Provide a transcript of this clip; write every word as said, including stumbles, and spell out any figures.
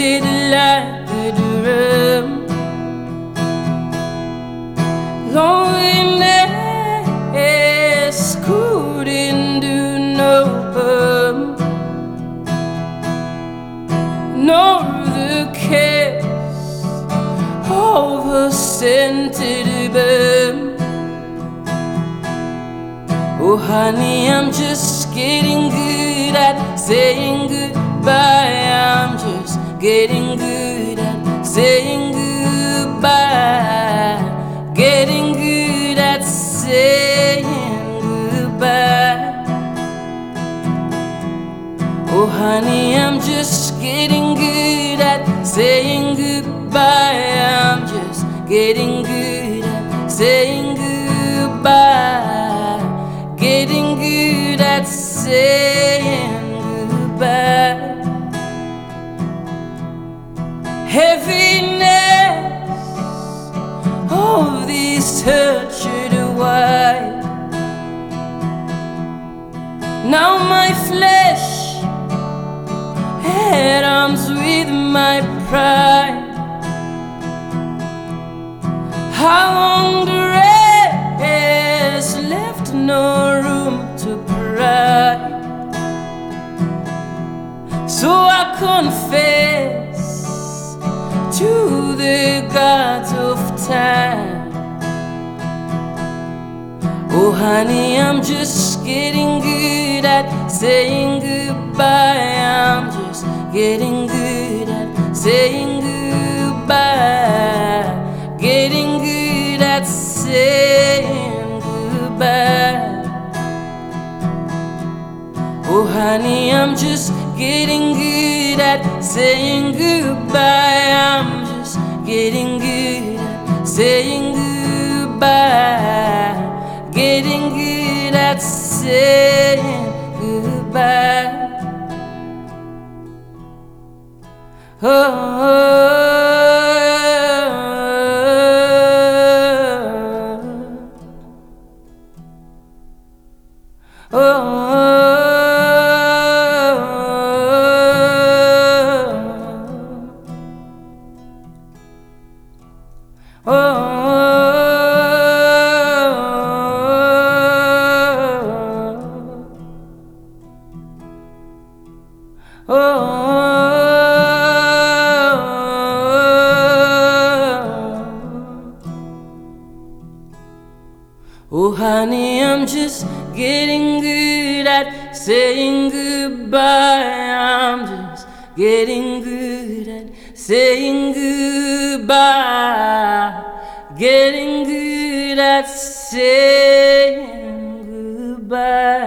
faded like the drum. Loneliness couldn't do no harm, nor the kiss of a scented burn. Oh honey, I'm just getting good at saying goodbye. I'm just getting good at saying goodbye. Getting good at saying goodbye. Oh honey, I'm just getting good at saying goodbye. I'm just getting good at saying goodbye. Getting good at saying goodbye. Heaviness of this tortured wife. Now my flesh at arms with my pride. How long the rest left no room to cry. So I confess to the gods of time. Oh honey, I'm just getting good at saying goodbye. I'm just getting good at saying goodbye. Getting good at saying goodbye. Oh honey, I'm just getting good at saying goodbye. I'm just getting good at saying goodbye. Getting good at saying goodbye. Oh, oh, oh, oh, oh. Oh, oh, honey, I'm just getting good at saying goodbye. I'm just getting good at saying goodbye. Getting good at saying goodbye.